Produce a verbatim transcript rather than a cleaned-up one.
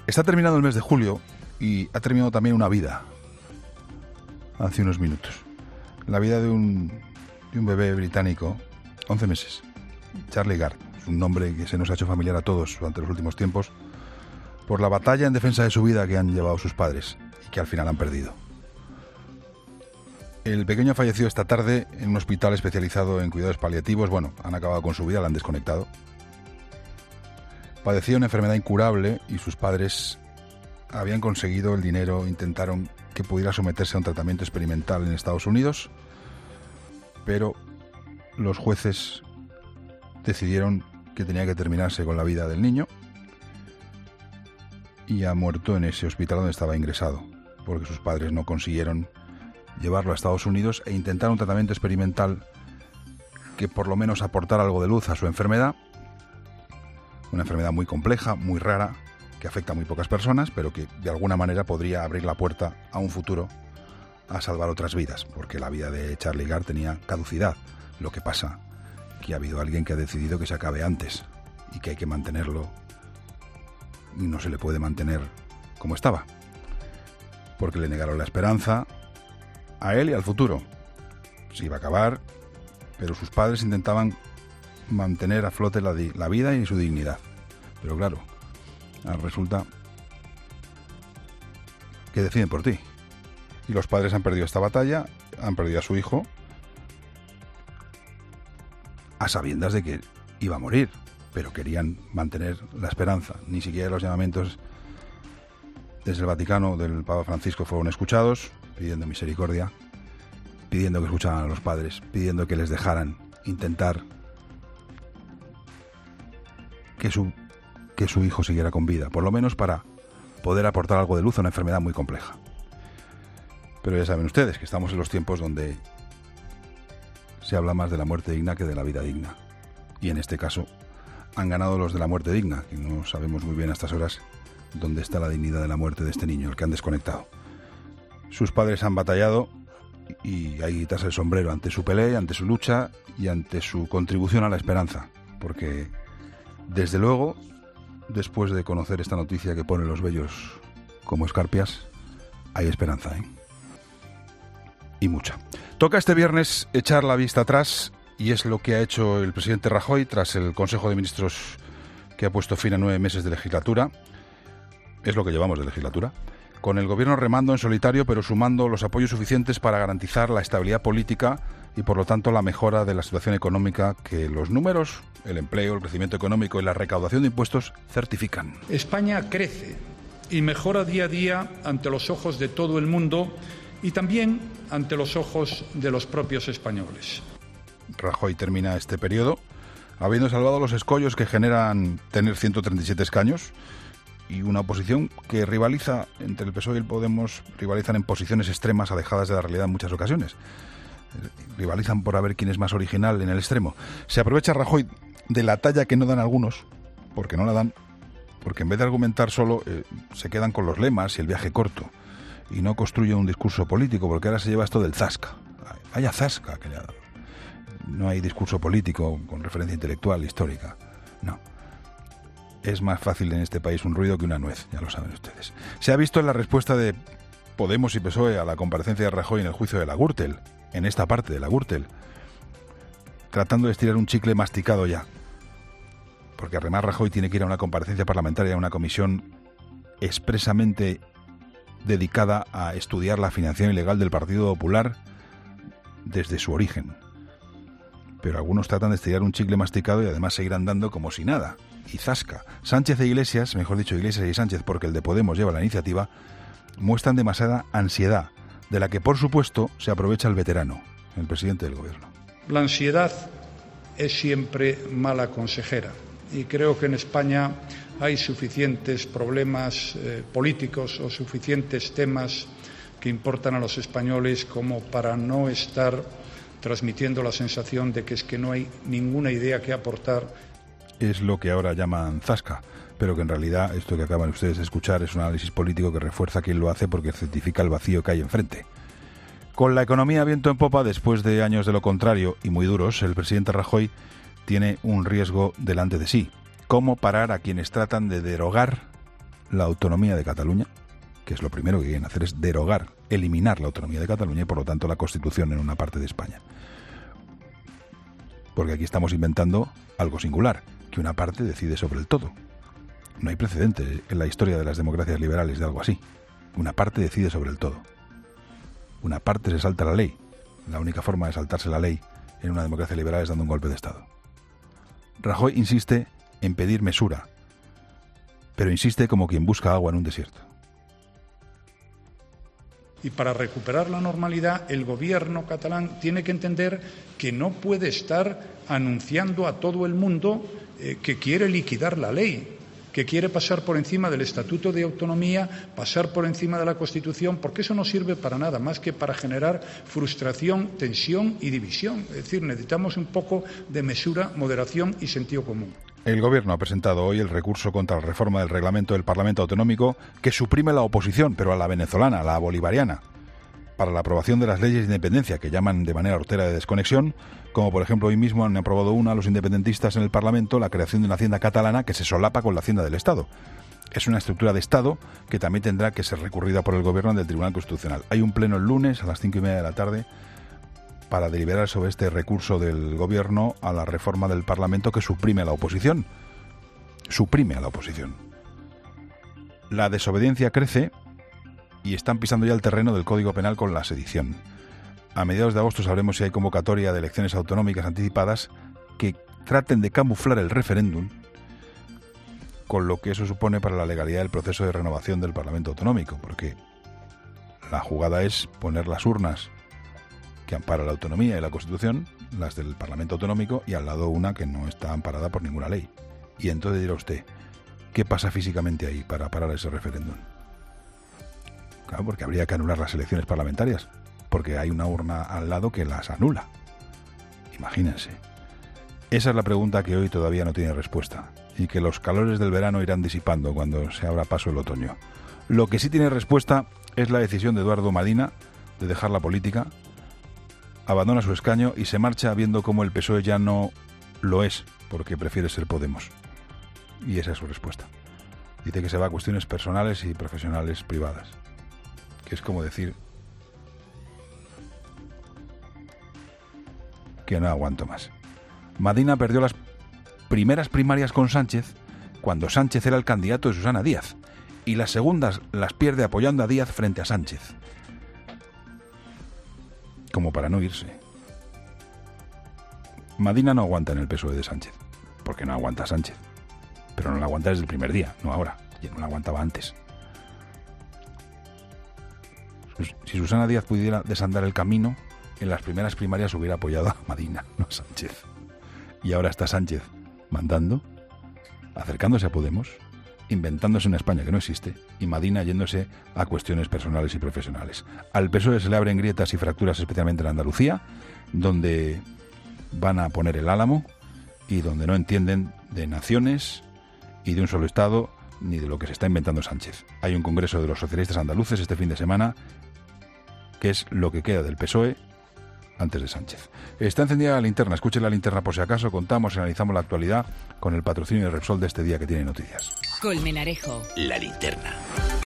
Está terminando el mes de julio y ha terminado también una vida hace unos minutos. La vida de un, de un bebé británico, once meses, Charlie Gard. Es un nombre que se nos ha hecho familiar a todos durante los últimos tiempos por la batalla en defensa de su vida que han llevado sus padres y que al final han perdido. El pequeño ha fallecido esta tarde en un hospital especializado en cuidados paliativos. Bueno, han acabado con su vida, la han desconectado. Padecía una enfermedad incurable y sus padres habían conseguido el dinero, intentaron que pudiera someterse a un tratamiento experimental en Estados Unidos, pero los jueces decidieron que tenía que terminarse con la vida del niño y ha muerto en ese hospital donde estaba ingresado, porque sus padres no consiguieron llevarlo a Estados Unidos e intentar un tratamiento experimental que por lo menos aportara algo de luz a su enfermedad. Una enfermedad muy compleja, muy rara, que afecta a muy pocas personas, pero que de alguna manera podría abrir la puerta a un futuro a salvar otras vidas, porque la vida de Charlie Gard tenía caducidad. Lo que pasa que ha habido alguien que ha decidido que se acabe antes y que hay que mantenerlo y no se le puede mantener como estaba, porque le negaron la esperanza a él y al futuro. Se iba a acabar, pero sus padres intentaban mantener a flote la, la vida y su dignidad. Pero claro, resulta que deciden por ti. Y los padres han perdido esta batalla, han perdido a su hijo, a sabiendas de que iba a morir, pero querían mantener la esperanza. Ni siquiera los llamamientos desde el Vaticano del Papa Francisco fueron escuchados, pidiendo misericordia, pidiendo que escucharan a los padres, pidiendo que les dejaran intentar que su, que su hijo siguiera con vida, por lo menos para poder aportar algo de luz a una enfermedad muy compleja. Pero ya saben ustedes que estamos en los tiempos donde se habla más de la muerte digna que de la vida digna. Y en este caso han ganado los de la muerte digna, que no sabemos muy bien a estas horas dónde está la dignidad de la muerte de este niño, el que han desconectado. Sus padres han batallado y hay que quitarse el sombrero ante su pelea, ante su lucha y ante su contribución a la esperanza, porque desde luego, después de conocer esta noticia que pone los vellos como escarpias, hay esperanza, ¿eh? Y mucha. Toca este viernes echar la vista atrás y es lo que ha hecho el presidente Rajoy tras el Consejo de Ministros que ha puesto fin a nueve meses de legislatura. Es lo que llevamos de legislatura. Con el gobierno remando en solitario, pero sumando los apoyos suficientes para garantizar la estabilidad política y, por lo tanto, la mejora de la situación económica que los números, el empleo, el crecimiento económico y la recaudación de impuestos certifican. España crece y mejora día a día ante los ojos de todo el mundo y también ante los ojos de los propios españoles. Rajoy termina este periodo habiendo salvado los escollos que generan tener ciento treinta y siete escaños y una oposición que rivaliza entre el P S O E y el Podemos, rivalizan en posiciones extremas alejadas de la realidad en muchas ocasiones. Rivalizan por a ver quién es más original en el extremo. Se aprovecha Rajoy de la talla que no dan algunos, porque no la dan, porque en vez de argumentar solo, eh, se quedan con los lemas y el viaje corto, y no construyen un discurso político, porque ahora se lleva esto del zasca. Vaya zasca que le ha dado. No hay discurso político con referencia intelectual, histórica. No. Es más fácil en este país un ruido que una nuez, ya lo saben ustedes. Se ha visto en la respuesta de Podemos y P S O E a la comparecencia de Rajoy en el juicio de la Gürtel, en esta parte de la Gürtel, tratando de estirar un chicle masticado ya. Porque además Rajoy tiene que ir a una comparecencia parlamentaria, a una comisión expresamente dedicada a estudiar la financiación ilegal del Partido Popular desde su origen. Pero algunos tratan de estirar un chicle masticado y además seguir andando como si nada. Y zasca. Sánchez e Iglesias, mejor dicho Iglesias y Sánchez, porque el de Podemos lleva la iniciativa, muestran demasiada ansiedad, de la que por supuesto se aprovecha el veterano, el presidente del gobierno. La ansiedad es siempre mala consejera y creo que en España hay suficientes problemas eh, políticos o suficientes temas que importan a los españoles como para no estar transmitiendo la sensación de que es que no hay ninguna idea que aportar. Es lo que ahora llaman zasca, pero que en realidad esto que acaban ustedes de escuchar es un análisis político que refuerza a quien lo hace porque certifica el vacío que hay enfrente. Con la economía viento en popa, después de años de lo contrario y muy duros, el presidente Rajoy tiene un riesgo delante de sí. ¿Cómo parar a quienes tratan de derogar la autonomía de Cataluña, que es lo primero que quieren hacer, es derogar, eliminar la autonomía de Cataluña y por lo tanto la Constitución en una parte de España. Porque aquí estamos inventando algo singular, que una parte decide sobre el todo. No hay precedente en la historia de las democracias liberales de algo así. Una parte decide sobre el todo. Una parte se salta la ley. La única forma de saltarse la ley en una democracia liberal es dando un golpe de Estado. Rajoy insiste en pedir mesura, pero insiste como quien busca agua en un desierto. Y para recuperar la normalidad, el gobierno catalán tiene que entender que no puede estar anunciando a todo el mundo eh, que quiere liquidar la ley, que quiere pasar por encima del Estatuto de Autonomía, pasar por encima de la Constitución, porque eso no sirve para nada más que para generar frustración, tensión y división. Es decir, necesitamos un poco de mesura, moderación y sentido común. El Gobierno ha presentado hoy el recurso contra la reforma del reglamento del Parlamento Autonómico que suprime la oposición, pero a la venezolana, a la bolivariana, para la aprobación de las leyes de independencia, que llaman de manera hortera de desconexión, como por ejemplo hoy mismo han aprobado una los independentistas en el Parlamento, la creación de una hacienda catalana que se solapa con la hacienda del Estado. Es una estructura de Estado que también tendrá que ser recurrida por el Gobierno ante el Tribunal Constitucional. Hay un pleno el lunes a las cinco y media de la tarde para deliberar sobre este recurso del Gobierno a la reforma del Parlamento que suprime a la oposición. Suprime a la oposición. La desobediencia crece y están pisando ya el terreno del Código Penal con la sedición. A mediados de agosto sabremos si hay convocatoria de elecciones autonómicas anticipadas que traten de camuflar el referéndum con lo que eso supone para la legalidad del proceso de renovación del Parlamento Autonómico, porque la jugada es poner las urnas que ampara la autonomía y la Constitución, las del Parlamento Autonómico, y al lado una que no está amparada por ninguna ley. Y entonces dirá usted, ¿qué pasa físicamente ahí para parar ese referéndum? Claro, porque habría que anular las elecciones parlamentarias, porque hay una urna al lado que las anula. Imagínense. Esa es la pregunta que hoy todavía no tiene respuesta, y que los calores del verano irán disipando cuando se abra paso el otoño. Lo que sí tiene respuesta es la decisión de Eduardo Madina de dejar la política, abandona su escaño y se marcha viendo cómo el P S O E ya no lo es, porque prefiere ser Podemos. Y esa es su respuesta. Dice que se va a cuestiones personales y profesionales privadas, que es como decir que no aguanto más. Madina perdió las primeras primarias con Sánchez cuando Sánchez era el candidato de Susana Díaz, y las segundas las pierde apoyando a Díaz frente a Sánchez, como para no irse. Madina no aguanta en el P S O E de Sánchez, porque no aguanta a Sánchez, pero no la aguanta desde el primer día, no ahora, y no la aguantaba antes. Si Susana Díaz pudiera desandar el camino, en las primeras primarias hubiera apoyado a Madina, no a Sánchez. Y ahora está Sánchez mandando, acercándose a Podemos, inventándose una España que no existe, y Madina yéndose a cuestiones personales y profesionales. Al P S O E se le abren grietas y fracturas, especialmente en Andalucía, donde van a poner el álamo y donde no entienden de naciones y de un solo Estado ni de lo que se está inventando Sánchez. Hay un congreso de los socialistas andaluces este fin de semana, que es lo que queda del P S O E antes de Sánchez. Está encendida la linterna, escuchen la linterna por si acaso, contamos y analizamos la actualidad con el patrocinio de Repsol de este día que tiene noticias. Colmenarejo. La linterna.